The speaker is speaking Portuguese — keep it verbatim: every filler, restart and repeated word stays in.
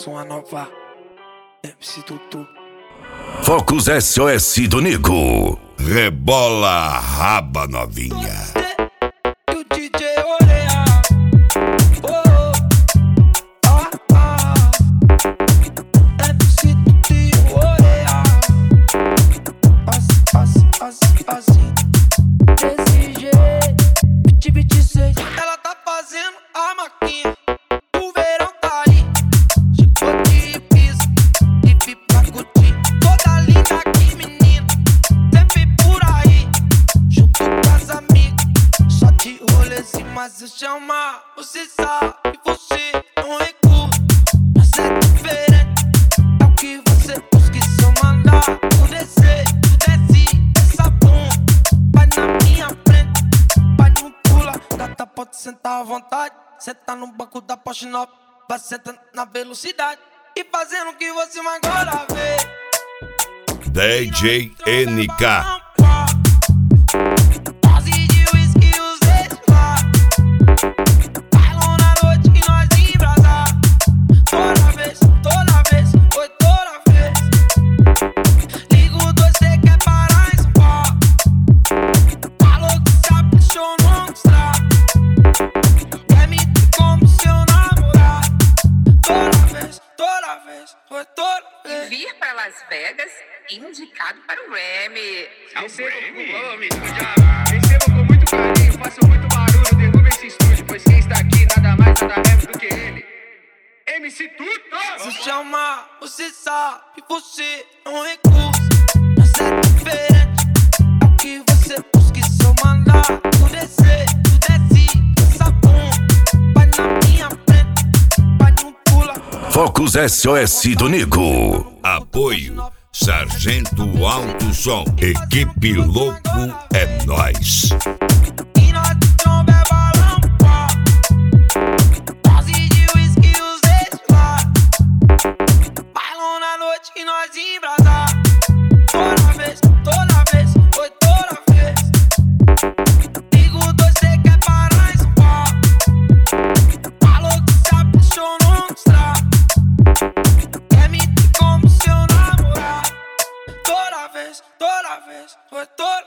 sou a nova M C Tutu. Focus S O S do Nico. Rebola a raba novinha. E o D J Oreia. Oh, ah, ah. M C Tutu e Oreia. Assim, assim, assim, assim. Desse jeito. vinte e vinte e seis. Ela tá fazendo a maquinha. O verão tá ali. Chicote e piso. E pipa curtir. Toda linda aqui, menina. Sempre por aí. Junto com as amigas. Só de rolezinho, mas eu chamar. Você sabe que você não recua. Mas é diferente. É o que você busca. E se eu mandar tu descer, tu desce essa bunda. Vai na minha frente. Vai não pula. Gata, pode sentar à vontade. Senta no banco da Porsche nova. Vai sentando na velocidade. E fazendo o que você mais agora vê. D J N K. Dose de whisky e os ex lá. Bailão na noite que nós embrasar. Toda vez, toda vez, foi toda vez. Ligo dois, cê quer parar em São Paulo. Falou que se apaixonou no estrago. Quer me ter como seu namorado. Toda vez, toda vez, foi toda vez. Vir para Las Vegas, indicado para o Grammy. Recebo com, recebo com muito carinho, faço muito barulho, derruba esse estúdio, pois quem está aqui nada mais nada menos do que ele, M C Tutu. Se chamar, você sabe que você não recusa. Mas é diferente, é o que você busca. E se eu mandar tu descer, tu desce essa bunda. Vai na minha frente, vai não pula. Focus S O S do Nico. Apoio Sargento Alto Som. Equipe Louco é nóis. E nós de tromba é balão, pá. Dose de whisky e os ex lá. Bailão na noite que nós embrasar. Toda vez, toda vez, foi toda vez. Ligo dois, cê quer parar em São Paulo. Falou que se apaixonou no estrago. Quer me ter como seu namorado. Toda vez, toda vez, foi toda